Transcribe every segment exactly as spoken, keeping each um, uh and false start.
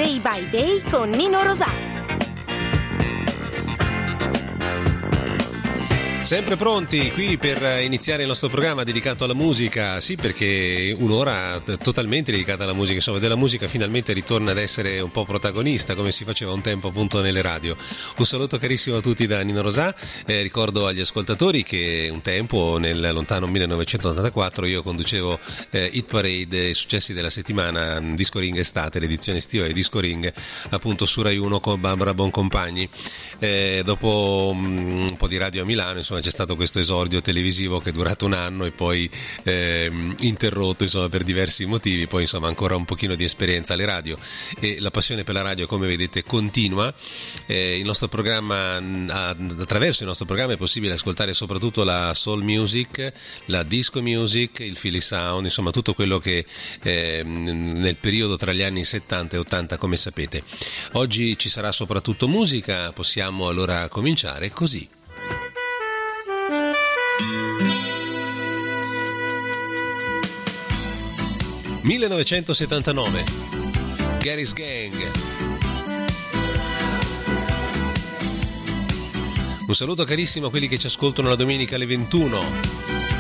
Day by Day con Nino Rosà. Sempre pronti qui per iniziare il nostro programma dedicato alla musica, sì, perché un'ora totalmente dedicata alla musica, insomma della musica finalmente ritorna ad essere un po' protagonista come si faceva un tempo appunto nelle radio. Un saluto carissimo a tutti da Nino Rosà, eh, ricordo agli ascoltatori che un tempo nel lontano millenovecentottantaquattro io conducevo eh, Hit Parade, i successi della settimana, Disco Ring Estate, l'edizione estiva di Disco Ring appunto su Rai uno con Barbara Boncompagni. Eh, dopo um, un po' di radio a Milano, insomma c'è stato questo esordio televisivo che è durato un anno e poi eh, interrotto insomma per diversi motivi, poi insomma ancora un pochino di esperienza alle radio e la passione per la radio come vedete continua. Eh, il nostro programma, attraverso il nostro programma è possibile ascoltare soprattutto la soul music, la disco music, il Philly sound, insomma tutto quello che eh, nel periodo tra gli anni settanta e ottanta come sapete. Oggi ci sarà soprattutto musica, possiamo allora cominciare così. millenovecentosettantanove, Gary's Gang. Un saluto carissimo a quelli che ci ascoltano la domenica alle ventuno.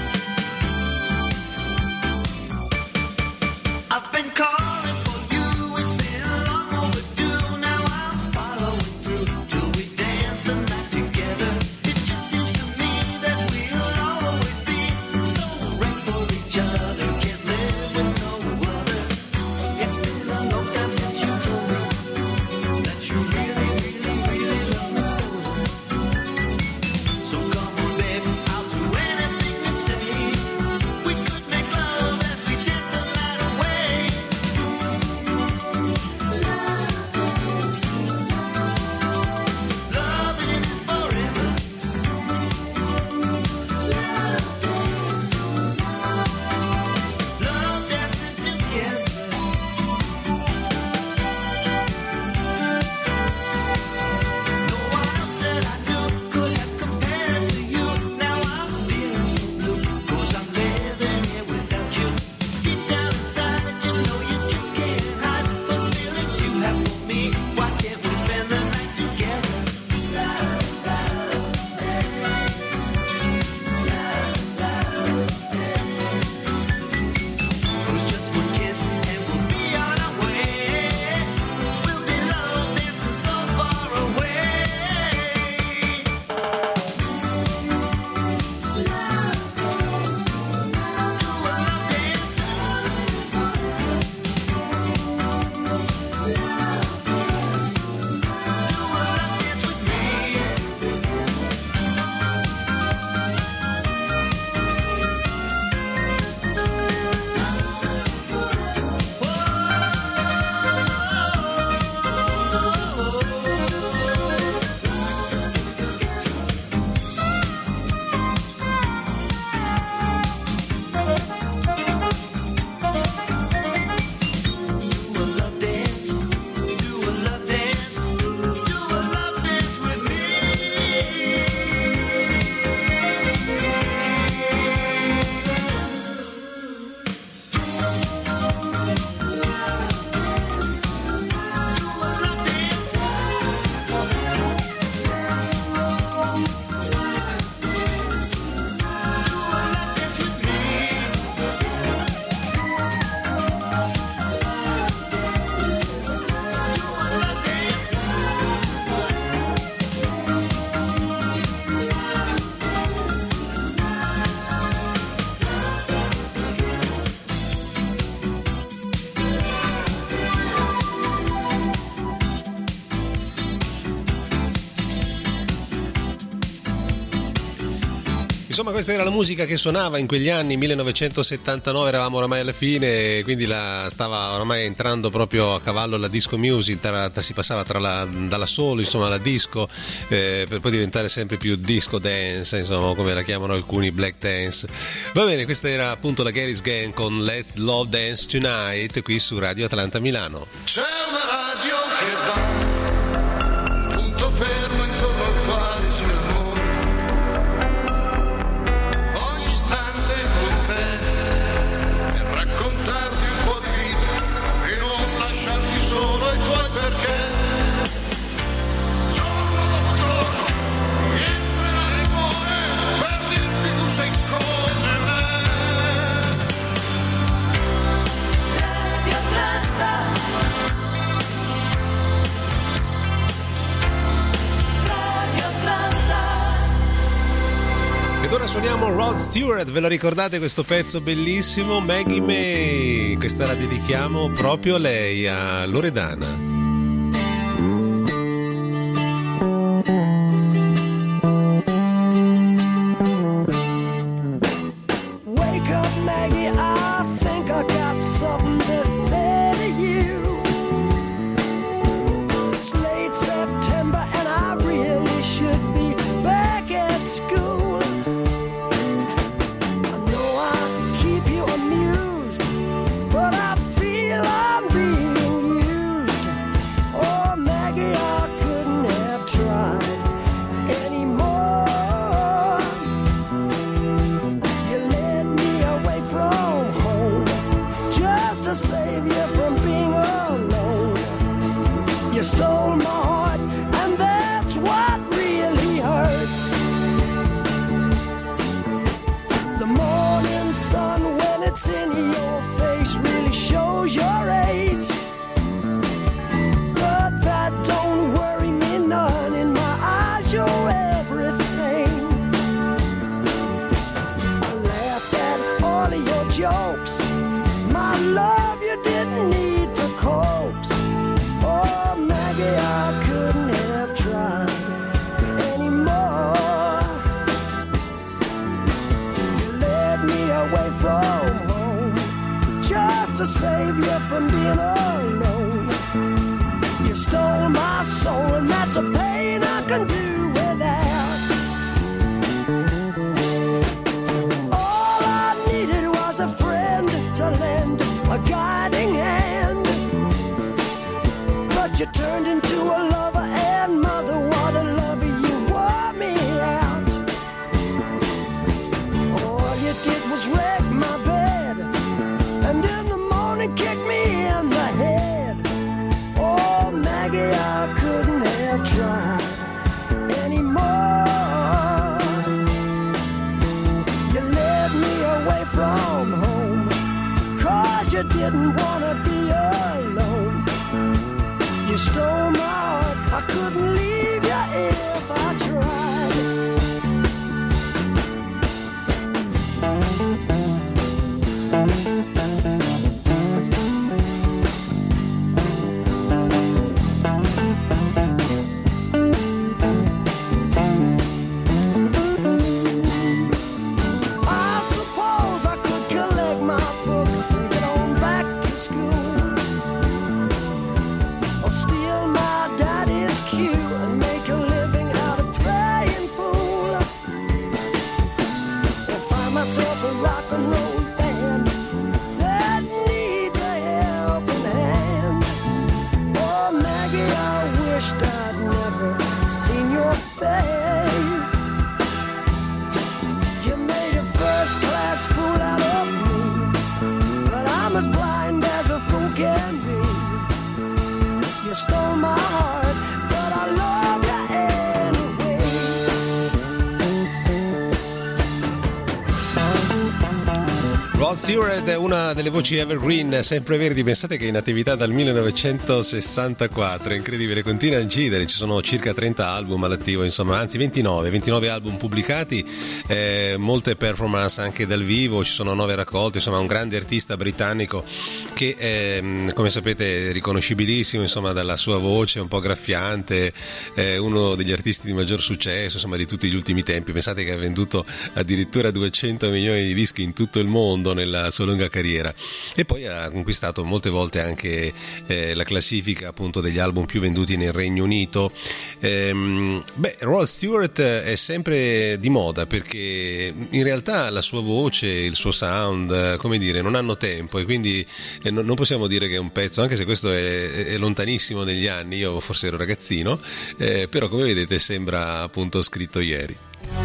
Insomma, questa era la musica che suonava in quegli anni, millenovecentosettantanove, eravamo oramai alla fine, quindi la, stava oramai entrando proprio a cavallo la disco music, tra, tra, si passava tra la, dalla solo, insomma, alla disco, eh, per poi diventare sempre più disco dance, insomma, come la chiamano alcuni, black dance. Va bene, questa era appunto la Gary's Gang con Let's Love Dance Tonight, qui su Radio Atlanta Milano. C'è una radio che va, punto fermo intorno al quale gira il mondo. Raccontarti un po' di vita e non lasciarti solo ai tuoi Suoniamo Rod Stewart, ve lo ricordate questo pezzo bellissimo? Maggie May, questa la dedichiamo proprio a lei, a Loredana. Stewart è una delle voci evergreen sempre verdi. Pensate che è in attività dal millenovecentosessantaquattro, è incredibile, continua a incidere, ci sono circa trenta album all'attivo, insomma, anzi ventinove album pubblicati, eh, molte performance anche dal vivo, ci sono nove raccolte, insomma un grande artista britannico che è, come sapete, riconoscibilissimo, insomma, dalla sua voce un po' graffiante, è uno degli artisti di maggior successo, insomma, di tutti gli ultimi tempi. Pensate che ha venduto addirittura duecento milioni di dischi in tutto il mondo nella sua lunga carriera, e poi ha conquistato molte volte anche eh, la classifica appunto degli album più venduti nel Regno Unito. Ehm, beh, Rod Stewart è sempre di moda perché in realtà la sua voce, il suo sound, come dire, non hanno tempo, e quindi eh, non, non possiamo dire che è un pezzo, anche se questo è, è lontanissimo negli anni, io forse ero ragazzino, eh, però come vedete sembra appunto scritto ieri.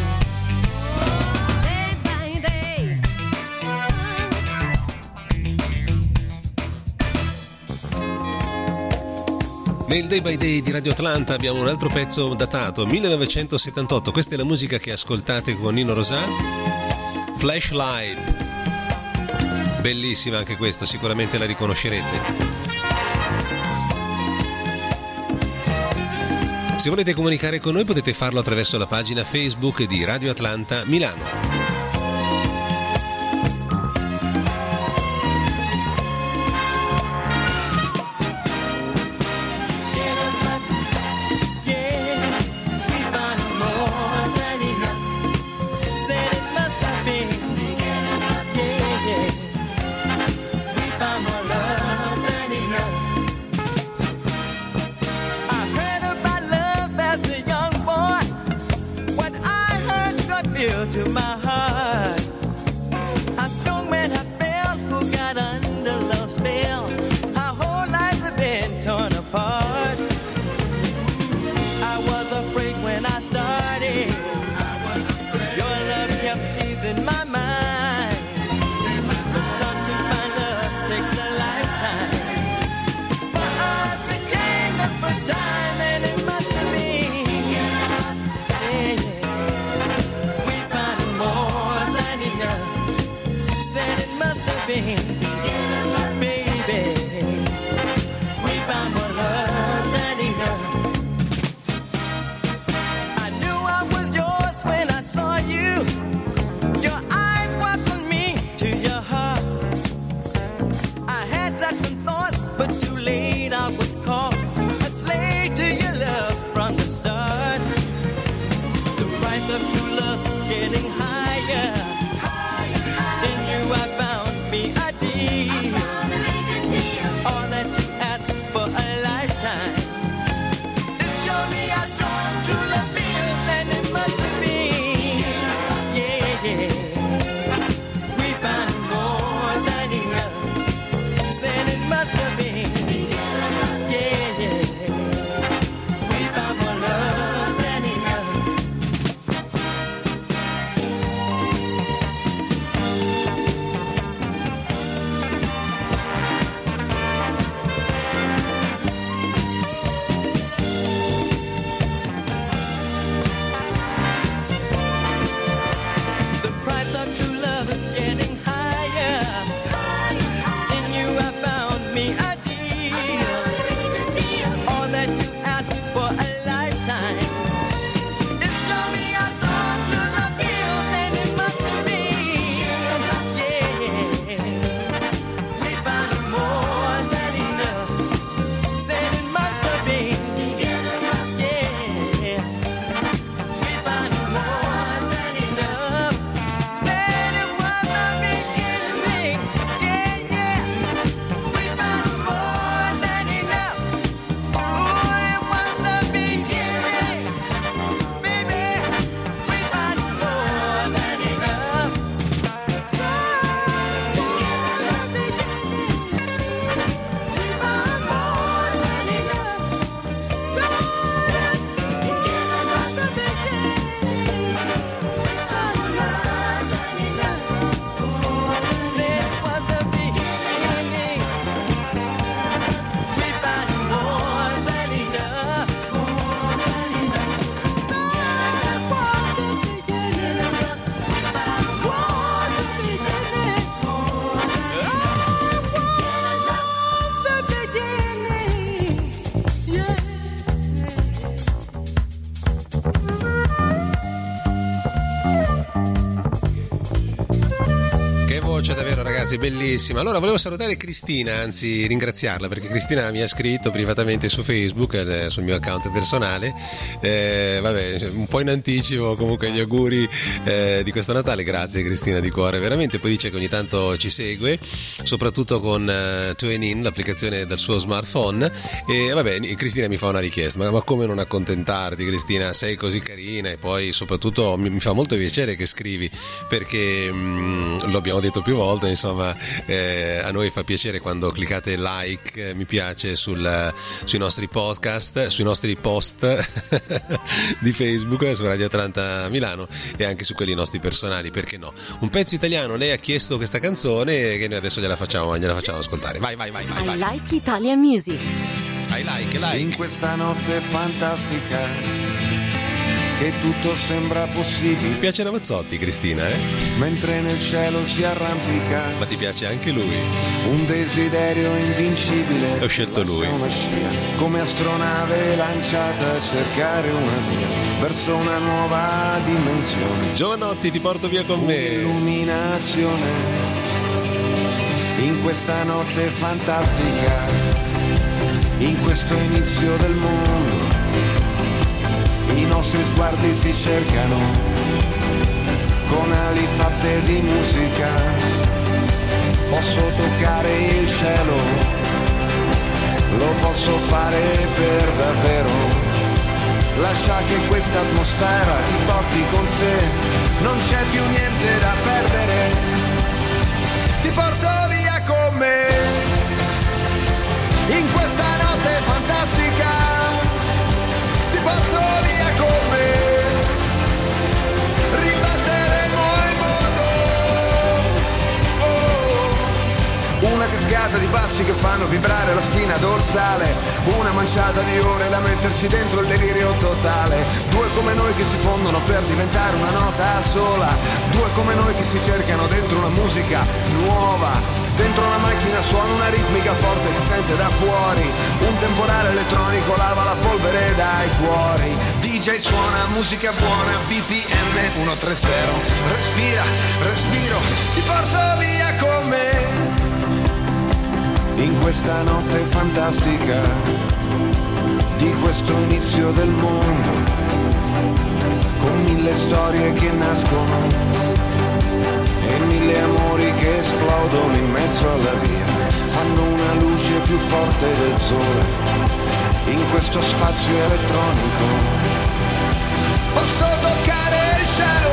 Nel Day by Day di Radio Atlanta abbiamo un altro pezzo datato millenovecentosettantotto, questa è la musica che ascoltate con Nino Rosà, Flashlight, bellissima anche questa, sicuramente la riconoscerete. Se volete comunicare con noi potete farlo attraverso la pagina Facebook di Radio Atlanta Milano. must have been. Yeah, yeah. We found more love than enough. The price of true love is getting higher. In you I found me a deal. All that you ask for a lifetime. It's show me how strong true love feels, and it must be. Yeah, we found more than enough. Said it must have been. Yeah, we found more than enough. Said it was the beginning. Yeah, yeah. We found more than enough. Oh, it was the beginning. Baby, we found more than enough. So, it was the beginning. We found more than enough. So, it was the Che voce davvero, ragazzi, bellissima. Allora volevo salutare Cristina, anzi ringraziarla, perché Cristina mi ha scritto privatamente su Facebook, eh, sul mio account personale, eh, vabbè, un po' in anticipo comunque gli auguri eh, di questo Natale. Grazie Cristina, di cuore, veramente. Poi dice che ogni tanto ci segue, soprattutto con uh, TuneIn, l'applicazione dal suo smartphone. E vabbè, Cristina mi fa una richiesta, ma, ma come non accontentarti, Cristina, sei così carina, e poi soprattutto mi, mi fa molto piacere che scrivi, perché mh, lo abbiamo detto più volte, insomma, eh, a noi fa piacere quando cliccate like, eh, mi piace sul, sui nostri podcast, sui nostri post di Facebook, su Radio Atlanta Milano, e anche su quelli nostri personali, perché no? Un pezzo italiano, lei ha chiesto questa canzone che noi adesso gliela facciamo, gliela facciamo ascoltare. Vai, vai, vai, vai, vai. I like Italian music. I like, like. In questa notte fantastica che tutto sembra Mi possibile, piace Ramazzotti, Cristina, eh? mentre nel cielo si arrampica Ma ti piace anche lui? un desiderio invincibile. Ho scelto lui. Lascia una scia, come astronave lanciata a cercare una via verso una nuova dimensione. Giovanotti, ti porto via con me. Un'illuminazione in questa notte fantastica, in questo inizio del mondo. I nostri sguardi si cercano con ali fatte di musica. Posso toccare il cielo, lo posso fare per davvero. Lascia che questa atmosfera ti porti con sé, non c'è più niente da perdere. Ti porto via con me in questa notte fantastica. Ti porto via con me, ribatteremo il mondo. Oh. Una cascata di passi che fanno vibrare la spina dorsale, una manciata di ore da mettersi dentro il delirio totale. Due come noi che si fondono per diventare una nota sola, due come noi che si cercano dentro una musica nuova. Dentro una macchina suona una ritmica forte, si sente da fuori. Un temporale elettronico lava la polvere dai cuori. D J suona musica buona, B P M centotrenta. Respira, respiro, ti porto via con me in questa notte fantastica di questo inizio del mondo, con mille storie che nascono e mille amori che esplodono in mezzo alla via, fanno una luce più forte del sole in questo spazio elettronico. Posso toccare il cielo,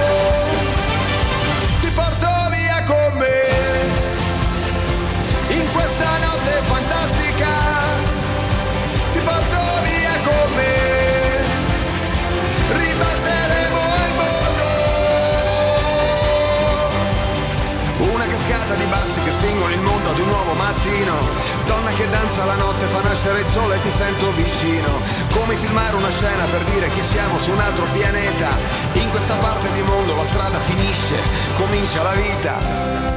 ti porto via con me in questa notte fantastica. che danza la notte, fa nascere il sole e ti sento vicino. Come filmare una scena per dire che siamo su un altro pianeta. In questa parte di mondo la strada finisce, comincia la vita.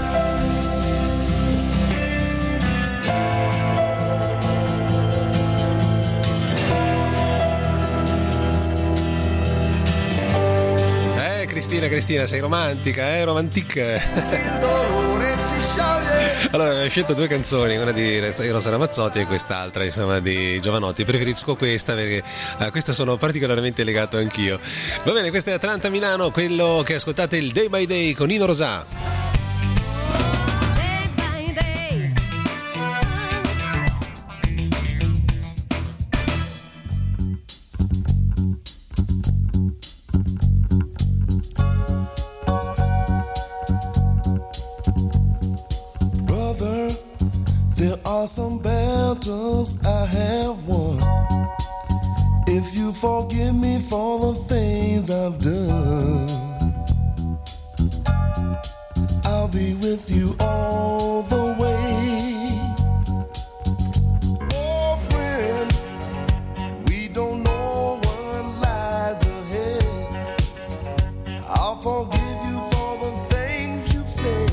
Cristina, Cristina, sei romantica, eh, romantica. Il dolore si scioglie. Allora, abbiamo scelto due canzoni, una di Rosa Ramazzotti e quest'altra, insomma, di Giovanotti. Preferisco questa perché a questa sono particolarmente legato anch'io. Va bene, questa è Atlanta Milano, quello che ascoltate il Day by Day con Nino Rosà. Some battles I have won. If you forgive me for the things I've done, I'll be with you all the way. Oh friend, we don't know what lies ahead. I'll forgive you for the things you've said.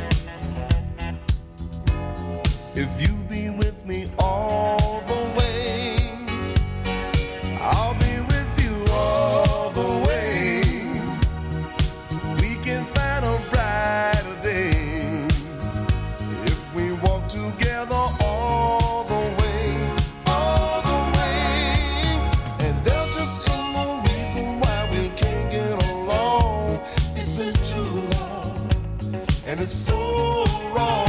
If you me all the way, I'll be with you all the way. We can find a brighter day if we walk together all the way, all the way. And there just ain't no reason why we can't get along. It's been too long and it's so wrong.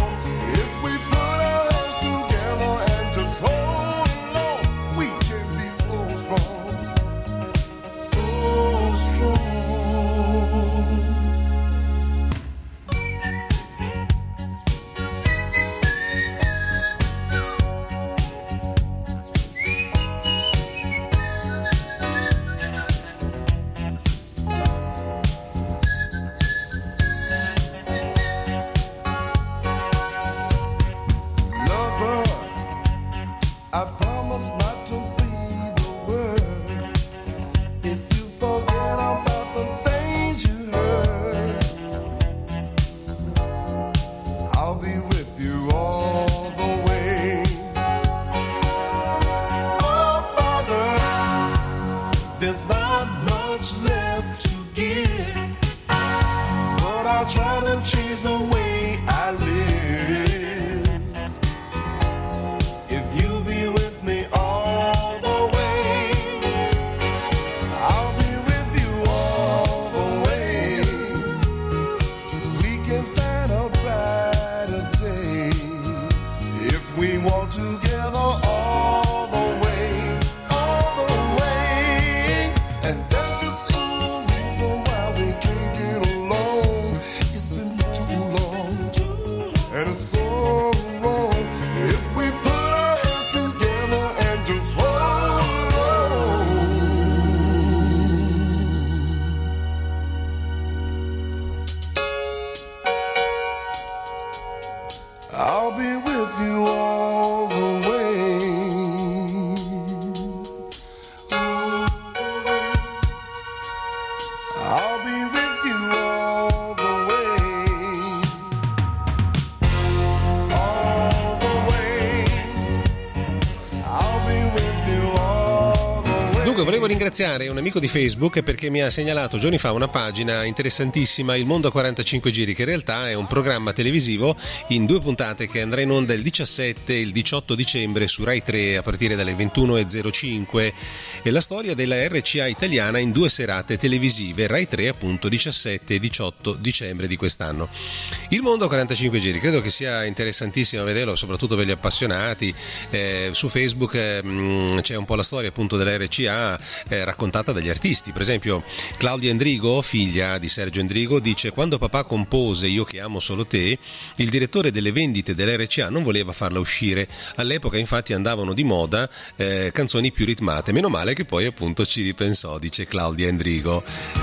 Volevo ringraziare un amico di Facebook perché mi ha segnalato giorni fa una pagina interessantissima, Il Mondo a quarantacinque Giri, che in realtà è un programma televisivo in due puntate che andrà in onda il diciassette e il diciotto dicembre su Rai tre a partire dalle ventuno e zero cinque. È la storia della R C A italiana in due serate televisive, Rai tre appunto diciassette e diciotto dicembre di quest'anno. Il Mondo a quarantacinque Giri, credo che sia interessantissimo vederlo, soprattutto per gli appassionati. Eh, su Facebook eh, c'è un po' la storia appunto della R C A eh, raccontata dagli artisti. Per esempio Claudia Endrigo, figlia di Sergio Endrigo, dice: quando papà compose Io che amo solo te, il direttore delle vendite dell'R C A non voleva farla uscire. All'epoca infatti andavano di moda eh, canzoni più ritmate, meno male che poi appunto ci ripensò, dice Claudia Endrigo.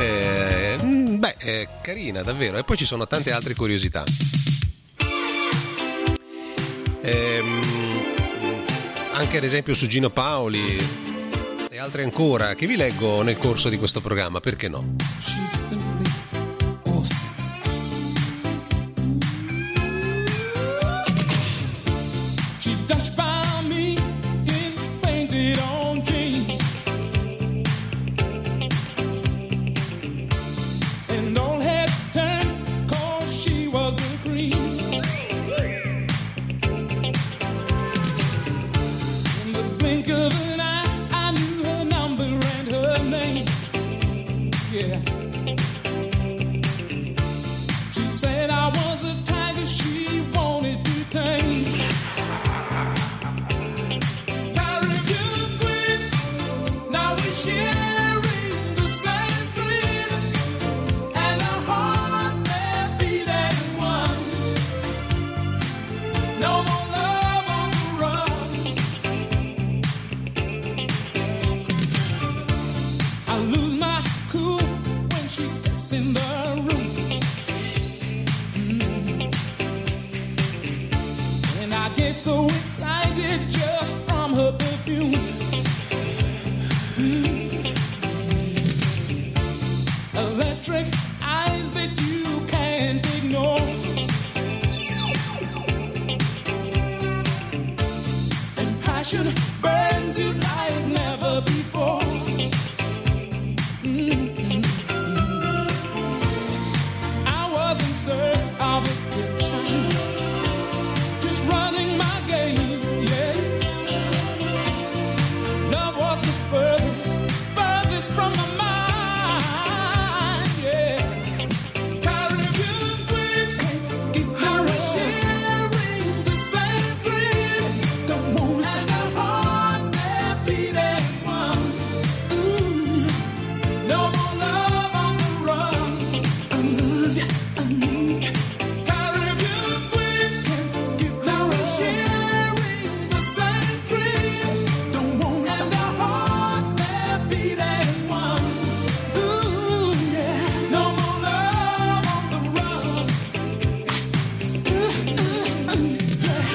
eh, beh è carina davvero. E poi ci sono tante altre curiosità. ehm anche ad esempio su Gino Paoli e altre ancora che vi leggo nel corso di questo programma, perché no? She's simply awesome. She dashed by me in painted on jeans, and all had turned cause she was the cream. In the blink of an eye I knew her number and her name. Yeah. She said I was the tiger she wanted to tame. Caribbean queen, now we're sharing the same dream, and our hearts they're beating one. No more love on the run. I lose my cool when she steps in the room. Mm. And I get so excited just from her perfume. Mm. Electric eyes that you can't ignore. And passion burns you like never before. Mm-hmm. I was in search of a picture, just running my game, yeah. Love was the furthest, furthest from my mind, yeah. Caribbean queen, now we're sharing the same dream. Don't want to our hearts, they're beating one. Ooh. No more love on the run. I love you, I need you. Caribbean queen, now we're sharing the same dream. Don't want to our hearts, they're beating one. Ooh, yeah. No more love on the run. Ooh, ooh, ooh, yeah.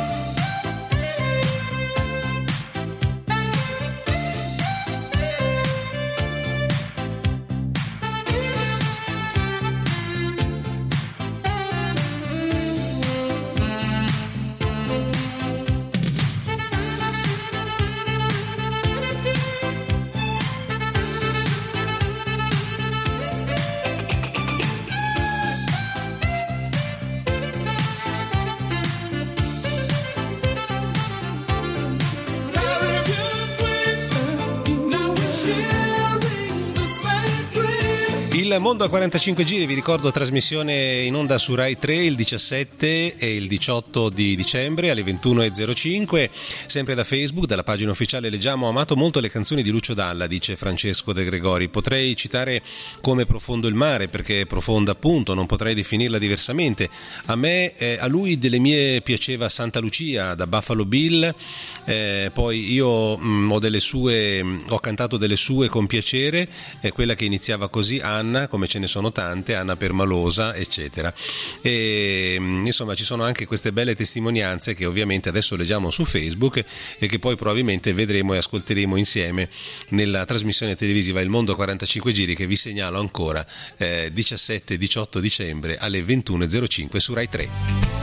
Caribbean queen, now we're sharing the same dream. Il Mondo a quarantacinque giri, vi ricordo, trasmissione in onda su Rai tre il diciassette e il diciotto di dicembre alle ventuno e zero cinque, sempre da Facebook, dalla pagina ufficiale leggiamo: ho amato molto le canzoni di Lucio Dalla, dice Francesco De Gregori, potrei citare Come profondo il mare, perché è profonda appunto, non potrei definirla diversamente. A me, eh, a lui delle mie piaceva Santa Lucia da Buffalo Bill, eh, poi io mh, ho delle sue, ho cantato delle sue con piacere, eh, quella che iniziava così, Anna, come ce ne sono tante, Anna Permalosa, eccetera. E insomma ci sono anche queste belle testimonianze che ovviamente adesso leggiamo su Facebook e che poi probabilmente vedremo e ascolteremo insieme nella trasmissione televisiva Il Mondo a quarantacinque giri, che vi segnalo ancora, eh, diciassette e diciotto dicembre alle ventuno e zero cinque su Rai tre.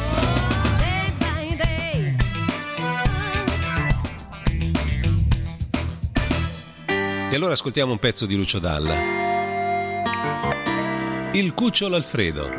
E allora ascoltiamo un pezzo di Lucio Dalla, Il cucciolo Alfredo.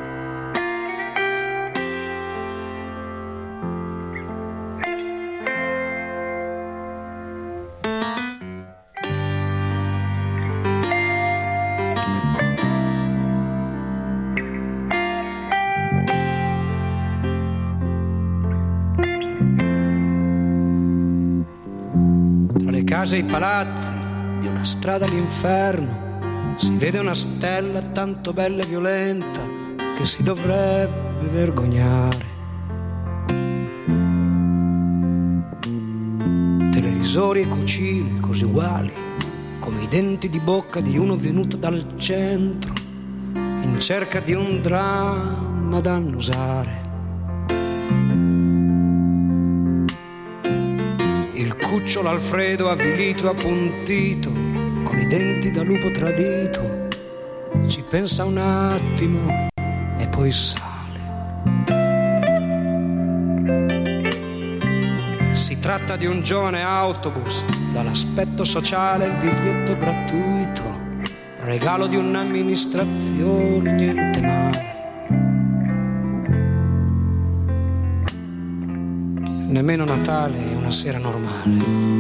Tra le case e i palazzi di una strada all'inferno si vede una stella tanto bella e violenta che si dovrebbe vergognare. Televisori e cucine così uguali come i denti di bocca di uno venuto dal centro in cerca di un dramma da annusare. il cucciolo Alfredo avvilito, appuntito, con i denti da lupo tradito, ci pensa un attimo e poi sale. Si tratta di un giovane autobus, dall'aspetto sociale il biglietto gratuito, regalo di un'amministrazione, niente male. Nemmeno Natale è una sera normale.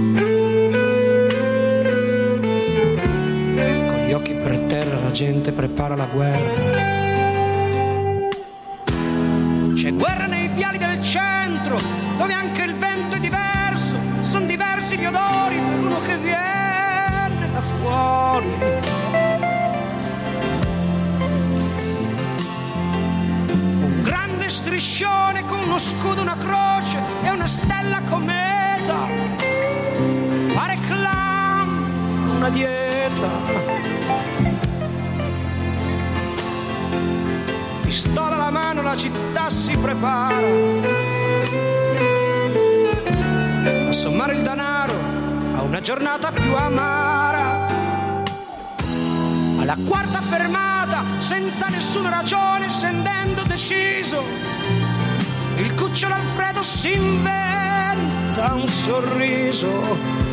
Con gli occhi per terra la gente prepara la guerra. C'è guerra nei viali del centro, dove anche il vento è diverso. Sono diversi gli odori per uno che viene da fuori. Un grande striscione con uno scudo, una croce e una stella cometa. Fare clown, una dieta. Pistola alla mano, la città si prepara a sommare il denaro a una giornata più amara. Alla quarta fermata, senza nessuna ragione, scendendo deciso, il cucciolo Alfredo si inventa un sorriso.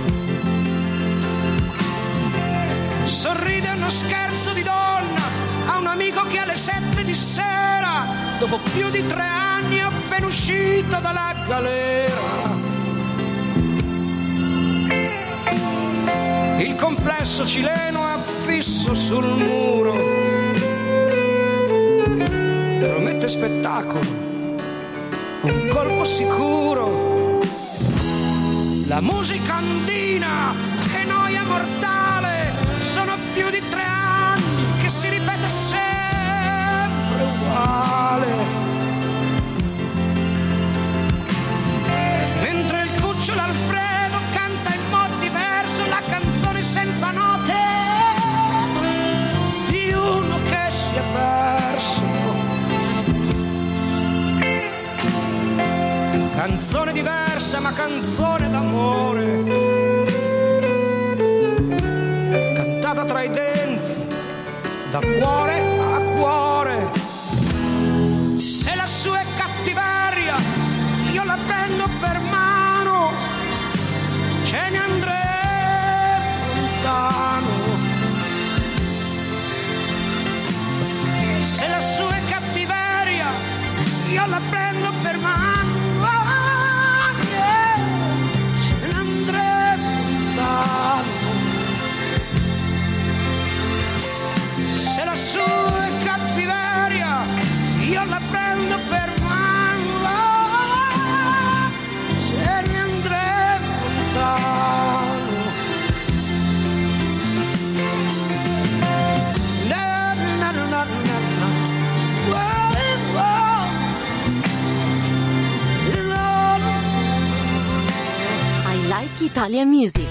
Sorride uno scherzo di donna a un amico che alle sette di sera, dopo più di tre anni appena uscito dalla galera. Il complesso cileno affisso sul muro promette spettacolo, un colpo sicuro. La musica andina, che noia mortale, sono più di tre anni che si ripete sempre uguale. Mentre il cucciolo Alfredo canta in modo diverso la canzone senza note di uno che si è perso. Canzone diversa ma canzone d'amore, cantata tra i denti, da cuore a cuore. Se la sua è cattiveria, io la prendo per mano, ce ne andremo lontano. Se la sua è cattiveria, io la prendo per mano, yeah, ce ne andremo lontano. Se la sua è cattiveria, io la prendo per mano, ce ne andremo lontano. Na, na, na, na, na. Whoa, whoa. I like Italian music.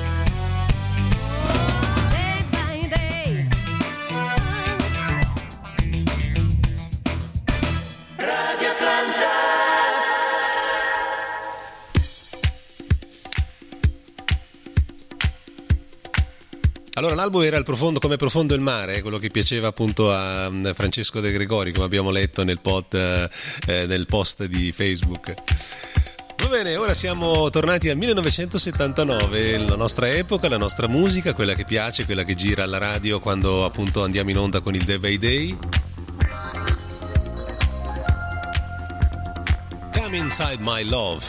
Allora, l'album era il profondo, come profondo il mare, quello che piaceva appunto a Francesco De Gregori, come abbiamo letto nel, pod, eh, nel post di Facebook. Va bene, ora siamo tornati al millenovecentosettantanove, la nostra epoca, la nostra musica, quella che piace, quella che gira alla radio quando appunto andiamo in onda con il Day by Day. Come Inside My Love.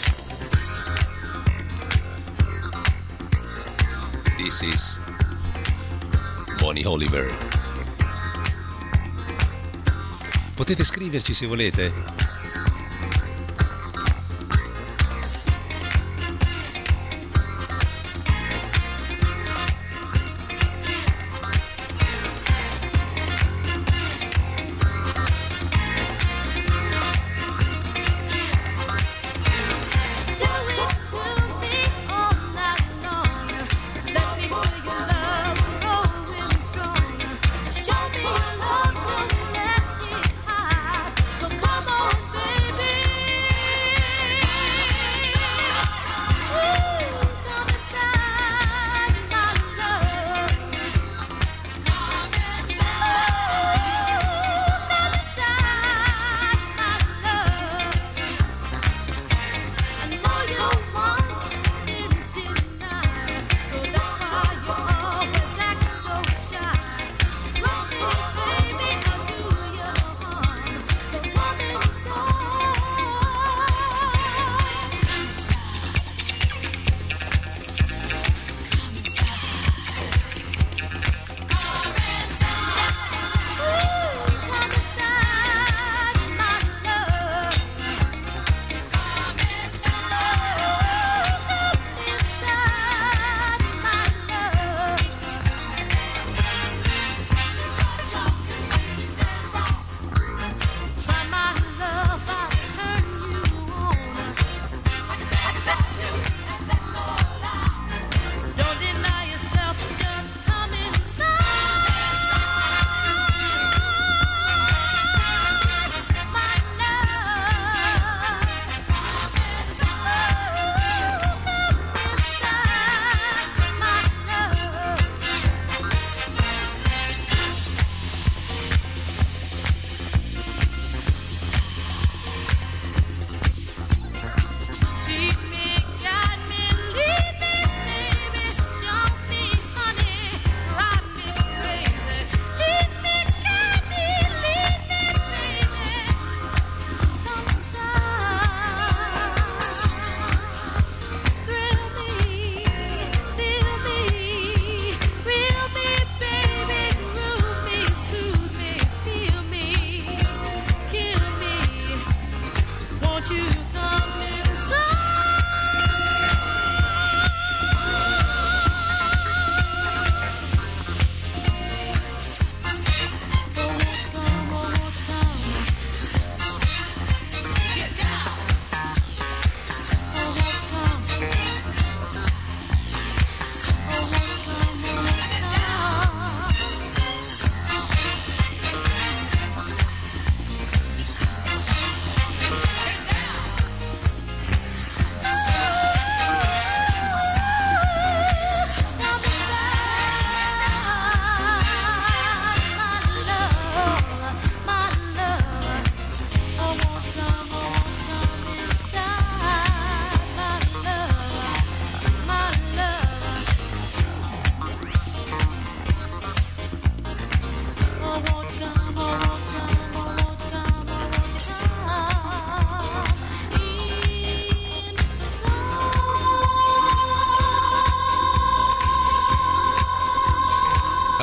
This is Bonnie Oliver. Potete scriverci se volete. Show me your love, don't let me hide. So come on.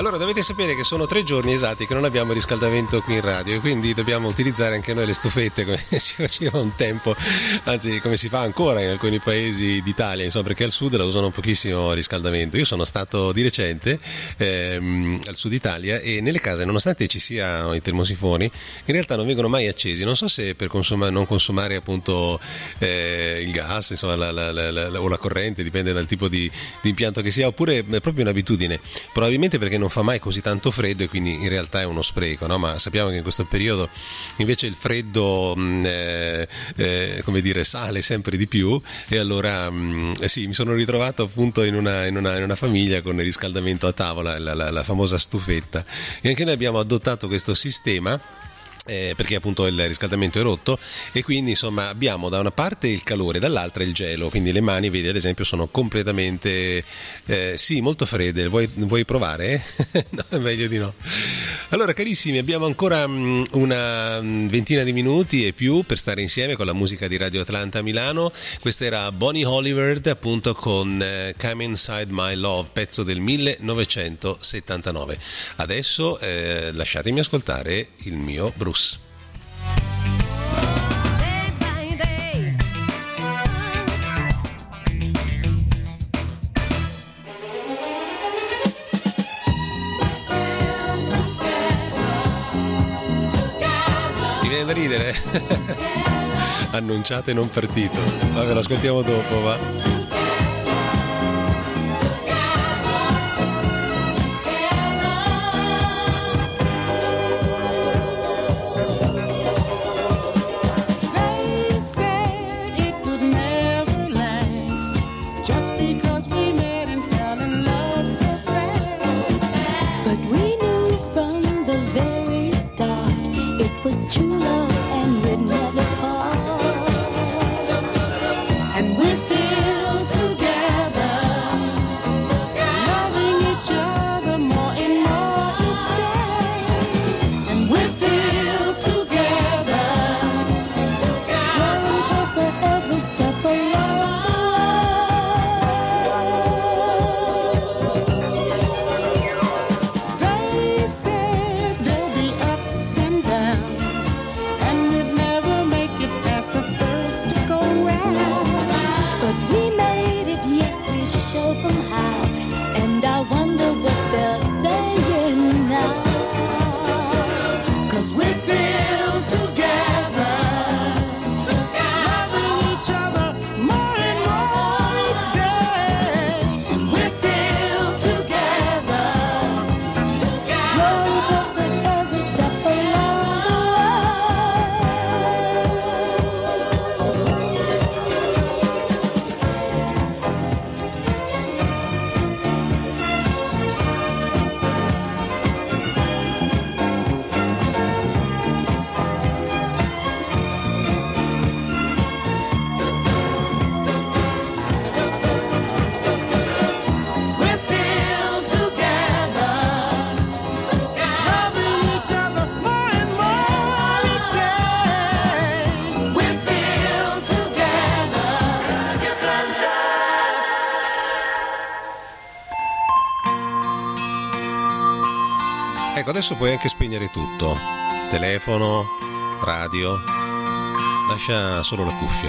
Allora dovete sapere che sono tre giorni esatti che non abbiamo riscaldamento qui in radio e quindi dobbiamo utilizzare anche noi le stufette come si faceva un tempo, anzi come si fa ancora in alcuni paesi d'Italia, insomma, perché al sud la usano pochissimo il riscaldamento. Io sono stato di recente ehm, al sud Italia e nelle case, nonostante ci siano i termosifoni, in realtà non vengono mai accesi. Non so se per consuma- non consumare appunto eh, il gas, insomma, la, la, la, la, o la corrente, dipende dal tipo di, di impianto che sia, oppure è proprio un'abitudine. Probabilmente perché non fa mai così tanto freddo e quindi in realtà è uno spreco, no? Ma sappiamo che in questo periodo invece il freddo mh, eh, eh, come dire sale sempre di più e allora mh, eh sì, mi sono ritrovato appunto in una, in una, in una famiglia con il riscaldamento a tavola, la, la, la famosa stufetta, e anche noi abbiamo adottato questo sistema. Eh, perché appunto il riscaldamento è rotto e quindi insomma abbiamo da una parte il calore, dall'altra il gelo, quindi le mani, vedi ad esempio, sono completamente eh, sì, molto fredde. Vuoi, vuoi provare? No, è meglio di no. Allora carissimi, abbiamo ancora mh, una ventina di minuti e più per stare insieme con la musica di Radio Atlanta Milano. Questa era Bonnie Oliver appunto con eh, Come Inside My Love, pezzo del millenovecentosettantanove. Adesso eh, lasciatemi ascoltare il mio Bruce. Ti viene da ridere? Annunciate non partito. Vabbè, lo ascoltiamo dopo, va. Ecco, adesso puoi anche spegnere tutto, telefono, radio, lascia solo la cuffia.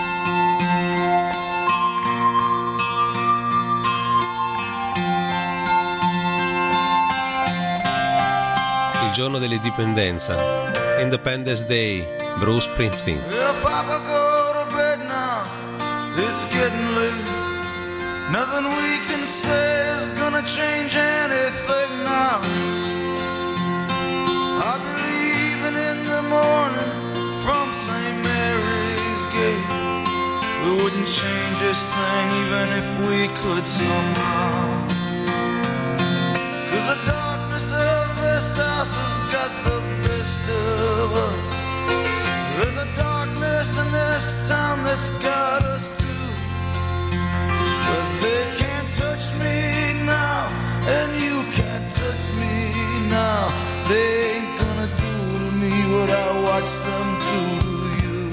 Il giorno dell'indipendenza, Independence Day, Bruce Springsteen. Well, Papa, go to bed now, it's getting late. Nothing we can say is gonna change anything now. I'll be leaving in the morning from Saint Mary's Gate. We wouldn't change this thing even if we could somehow. 'Cause the darkness of this house has got the best of us. There's a darkness in this town that's got us too. But they can't touch me now, and you can't touch me now. They ain't gonna do to me what I watch them do to you.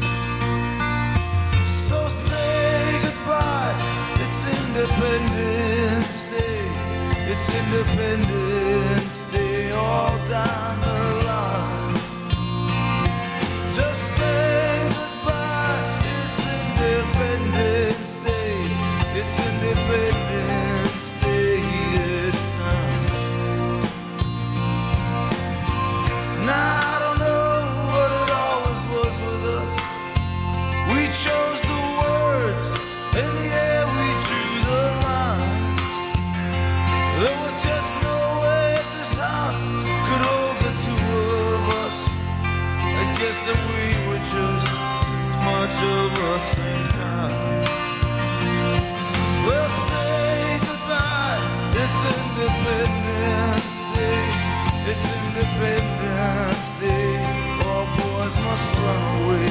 So say goodbye, it's Independence Day. It's Independence Day all down the line. Just say goodbye. It's Independence Day. It's Independence Day this time. Now I don't know what it always was with us. We chose the words and the air, we drew the lines. There was just no way this house could hold the two of us. I guess that we were just too much of the same kind. Well, say goodbye. It's Independence Day. It's Independence Day. All boys must run away.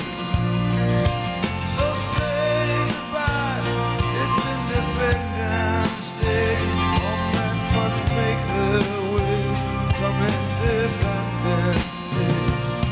So say goodbye. It's Independence Day. All men must make their way. Come Independence Day.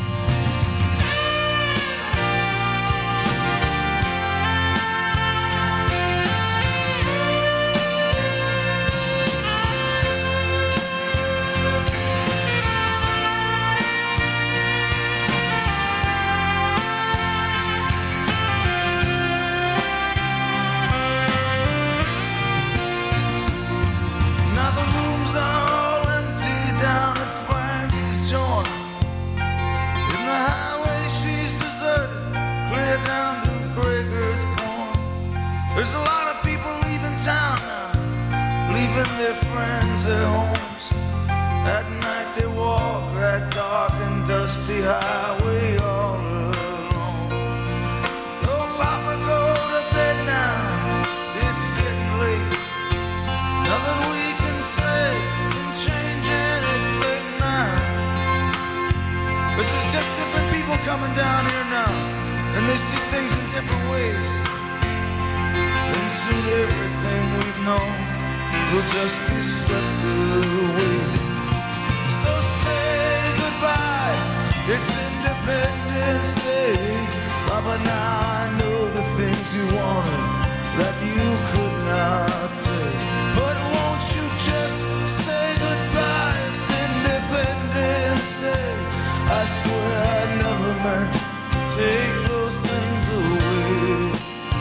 There's a lot of people leaving town now, leaving their friends, their homes. At night they walk that dark and dusty highway all alone. Oh, Papa, go to bed now, it's getting late. Nothing we can say can change anything now. 'Cause it's just different people coming down here now, and they see things in different ways. And soon everything we've known will just be swept away. So say goodbye, it's Independence Day. Papa, now I know the things you wanted that you could not say. But won't you just say goodbye, it's Independence Day. I swear I never meant to take those things away.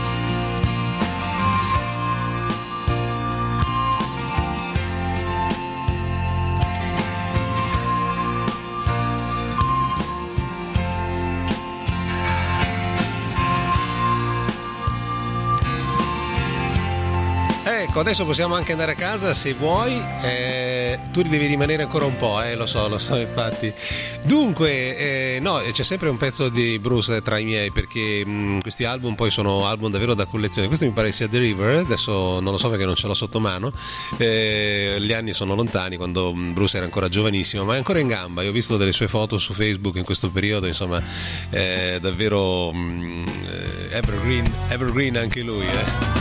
Ecco, adesso possiamo anche andare a casa se vuoi. Eh, tu devi rimanere ancora un po', eh, lo so, lo so, infatti. Dunque, eh, no, c'è sempre un pezzo di Bruce tra i miei, perché mh, questi album poi sono album davvero da collezione. Questo mi pare sia The River, adesso non lo so perché non ce l'ho sotto mano. Eh, gli anni sono lontani, quando Bruce era ancora giovanissimo, ma è ancora in gamba. Io ho visto delle sue foto su Facebook in questo periodo, insomma, è davvero mh, evergreen, evergreen anche lui, eh.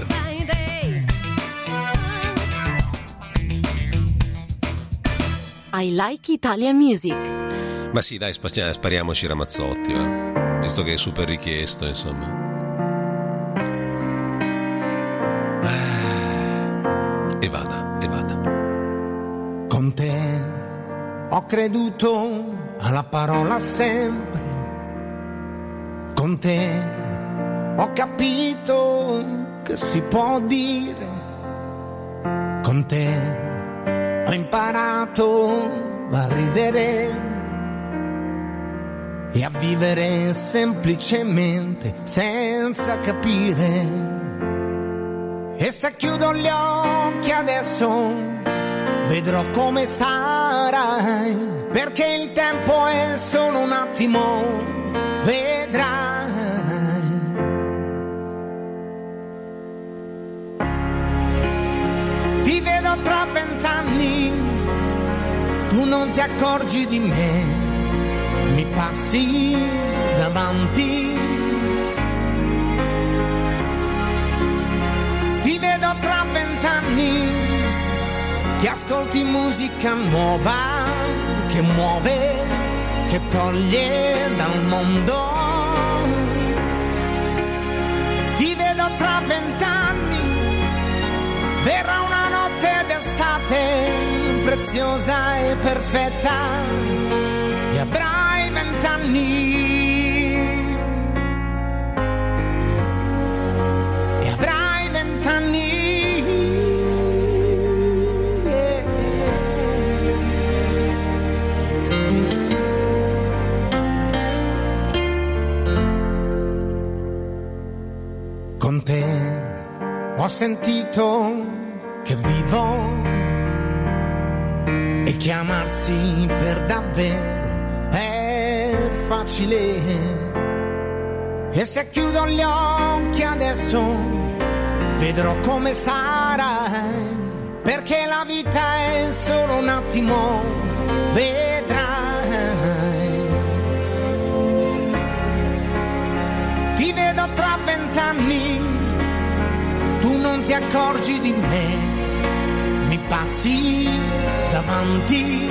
I Like Italian Music. Ma sì, dai, spariamoci Ramazzotti, va. Visto che è super richiesto, insomma. E vada, e vada. Con te ho creduto alla parola sempre. Con te ho capito che si può dire. Con te ho imparato a ridere e a vivere semplicemente senza capire. E se chiudo gli occhi adesso vedrò come sarai, perché il tempo è solo un attimo, vedrai. Ti vedo tra vent'anni, tu non ti accorgi di me, mi passi davanti. Ti vedo tra vent'anni, che ascolti musica nuova, che muove, che toglie dal mondo. Ti vedo tra vent'anni, verrà una notte d'estate preziosa e perfetta e avrai vent'anni. E avrai vent'anni. Yeah. Con te ho sentito che vivo e che amarsi per davvero è facile. E se chiudo gli occhi adesso vedrò come sarai, perché la vita è solo un attimo, vedrai. Ti vedo tra vent'anni, tu non ti accorgi di me, mi passi davanti.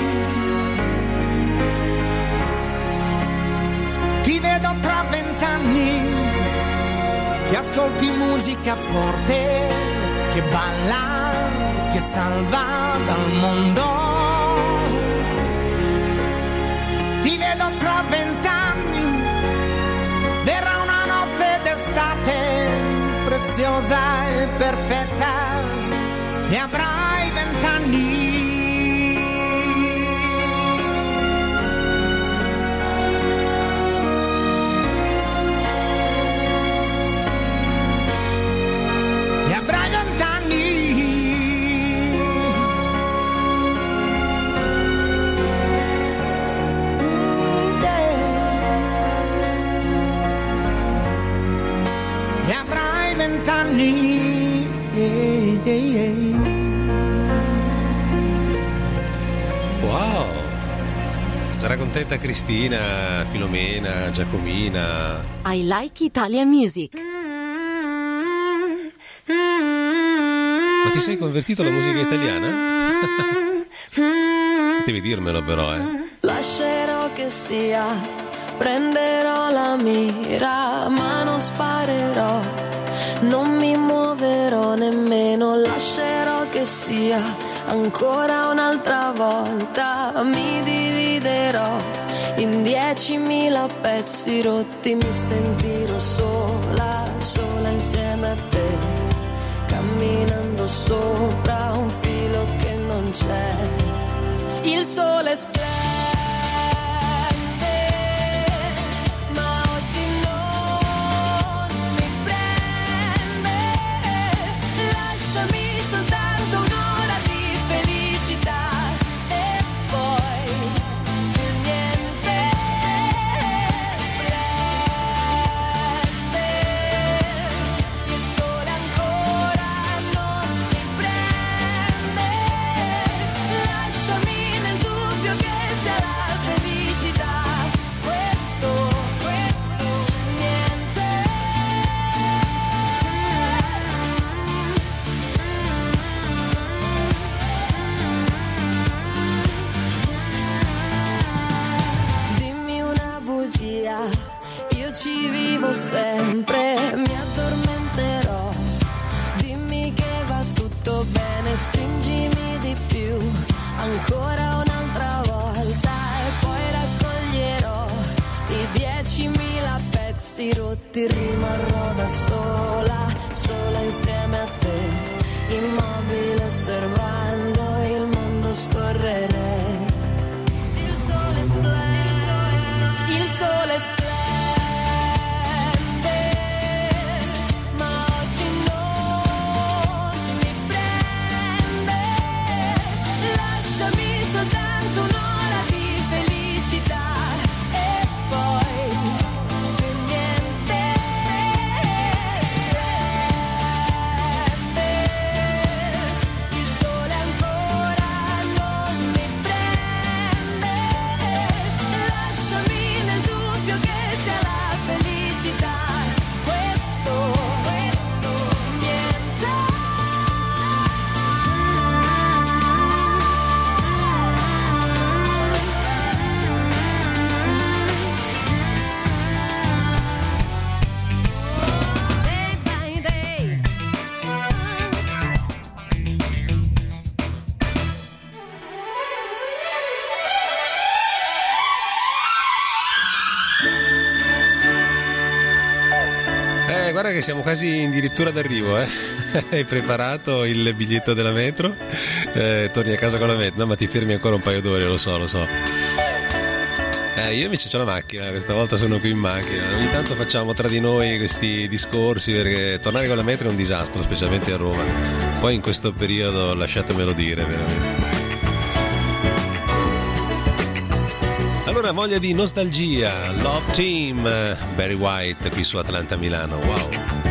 Ti vedo tra vent'anni, che ascolti musica forte, che balla, che salva dal mondo. Ti vedo tra vent'anni, verrà una notte d'estate preziosa e perfetta e avrai vent'anni. E avrai vent'anni. Mm, yeah. E avrai vent'anni. Yeah, yeah, yeah. Wow! Sarà contenta Cristina, Filomena, Giacomina. I Like Italian Music. Ma ti sei convertito alla musica italiana? Devi dirmelo però, eh. Lascerò che sia, prenderò la mira, ma non sparerò, non mi muoverò nemmeno, lascerò che sia, ancora un'altra volta mi dividerò in diecimila pezzi rotti, mi sentirò sola, sola insieme a te, camminando sopra un filo che non c'è, il sole splende. Sempre mi addormenterò, dimmi che va tutto bene, stringimi di più, ancora un'altra volta e poi raccoglierò i diecimila pezzi rotti, rimarrò da sola, sola insieme a te, immobile osservando il mondo scorrere. Il sole splende, il sole splende. Ancora che siamo quasi addirittura d'arrivo, eh? Hai preparato il biglietto della metro? Eh, torni a casa con la metro? No, ma ti fermi ancora un paio d'ore, lo so, lo so. Eh, io invece c'ho la macchina, questa volta sono qui in macchina. Ogni tanto facciamo tra di noi questi discorsi, perché tornare con la metro è un disastro, specialmente a Roma. Poi in questo periodo, lasciatemelo dire, veramente. Allora, voglia di nostalgia, Love Team, Barry White qui su Atlanta Milano, wow.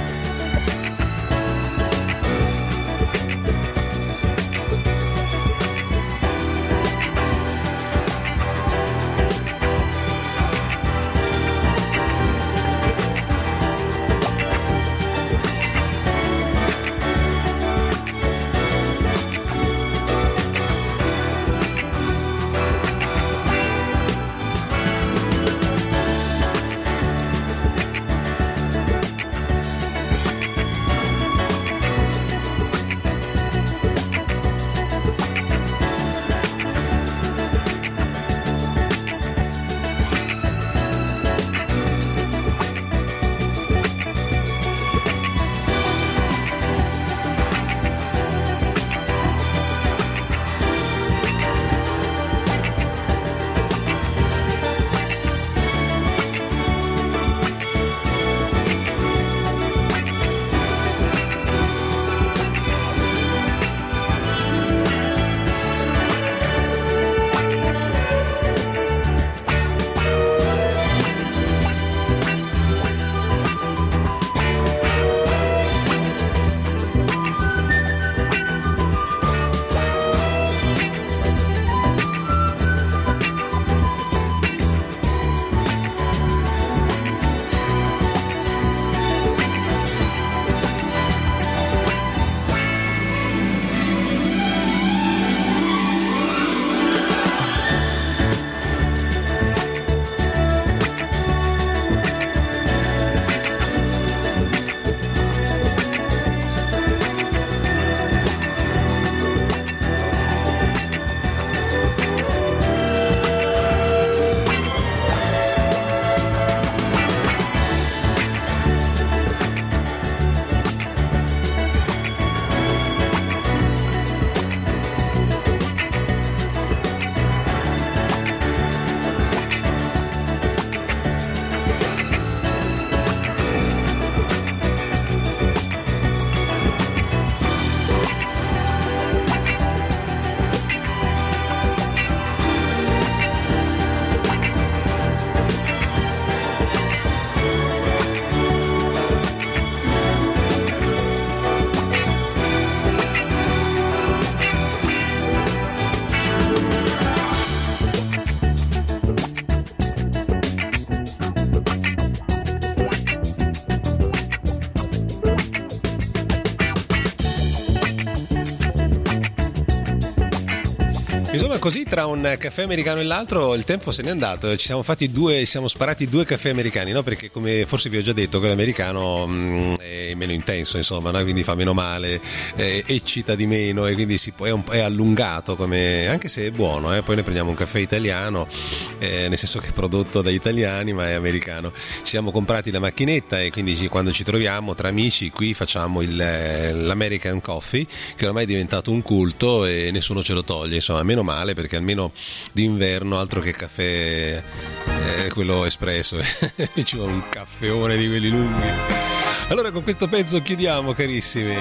Insomma, così tra un caffè americano e l'altro il tempo se n'è andato. Ci siamo fatti due, siamo sparati due caffè americani, no? Perché come forse vi ho già detto, quello americano mh, è meno intenso, insomma, no? Quindi fa meno male, eh, eccita di meno e quindi si può, è, un, è allungato, come, anche se è buono. Eh? Poi ne prendiamo un caffè italiano, eh, nel senso che è prodotto da italiani ma è americano. Ci siamo comprati la macchinetta e quindi quando ci troviamo tra amici qui facciamo il, l'American Coffee, che ormai è diventato un culto e nessuno ce lo toglie, insomma, meno male, perché almeno d'inverno altro che caffè eh, quello espresso ci vuole un caffeone di quelli lunghi. Allora con questo pezzo chiudiamo, carissimi.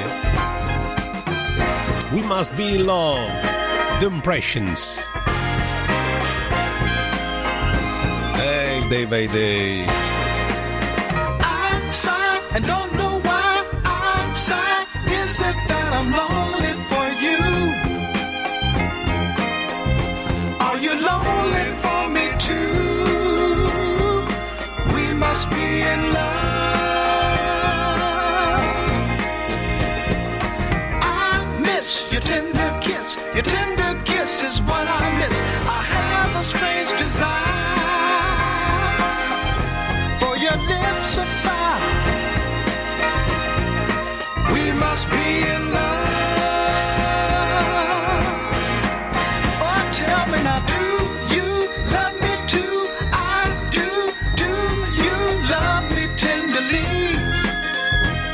We Must Be in Love, The Impressions. Hey, day by day. I sigh and don't know why I sigh. Is it that I'm lonely for you? Are you lonely for me too? We must be in love. I miss your tender kiss. Your tender kiss is what I miss. I have a strange desire for your lips of fire. We must be in love. Oh, tell me now, do you love me too? I do. Do you love me tenderly?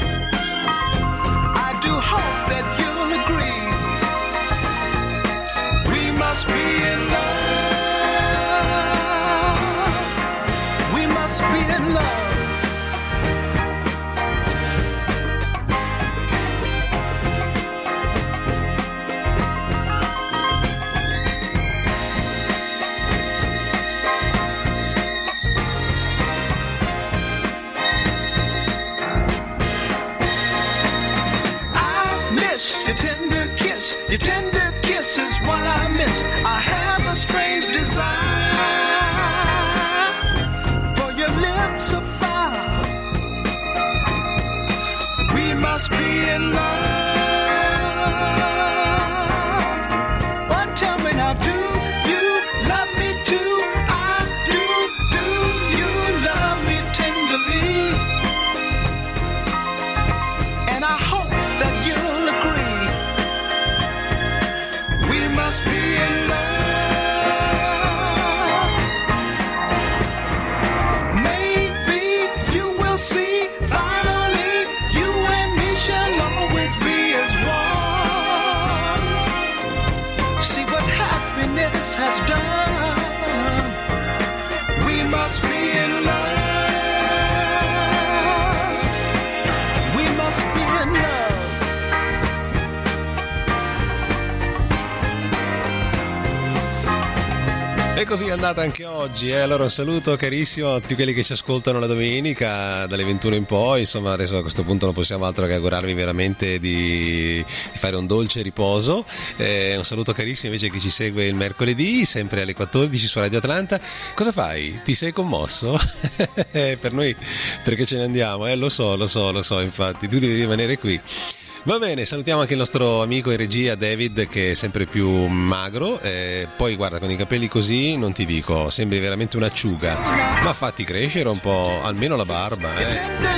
tender kiss, your tender kiss is what I miss. I have a strange desire for your lips of fire. We must be in love. But tell me now, do you love me too? I do. Do you love me tenderly? And I hope that you'll agree. We must be in love. Maybe you will see. Finally, you and me shall always be as one. See what happiness has done. We must be in love. We must be in love. E così è andata anche oggi, eh? Allora un saluto carissimo a tutti quelli che ci ascoltano la domenica dalle ventuno in poi. Insomma, adesso a questo punto non possiamo altro che augurarvi veramente di, di fare un dolce riposo. Eh, un saluto carissimo invece a chi ci segue il mercoledì, sempre alle quattordici su Radio Atlanta. Cosa fai? Ti sei commosso? Per noi, perché ce ne andiamo, eh? Lo so, lo so, lo so, infatti, tu devi rimanere qui. Va bene, salutiamo anche il nostro amico in regia David, che è sempre più magro, eh, poi guarda, con i capelli così non ti dico, sembri veramente un'acciuga, ma fatti crescere un po', almeno la barba, eh.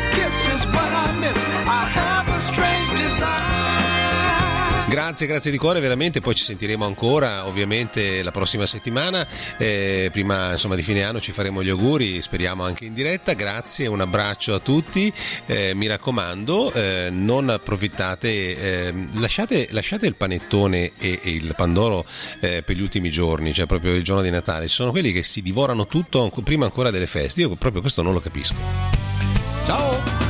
Grazie, grazie di cuore veramente, poi ci sentiremo ancora ovviamente la prossima settimana, eh, prima insomma di fine anno ci faremo gli auguri, speriamo anche in diretta. Grazie, un abbraccio a tutti, eh, mi raccomando, eh, non approfittate, eh, lasciate, lasciate il panettone e, e il pandoro eh, per gli ultimi giorni, cioè proprio il giorno di Natale. Ci sono quelli che si divorano tutto prima ancora delle feste, io proprio questo non lo capisco. Ciao!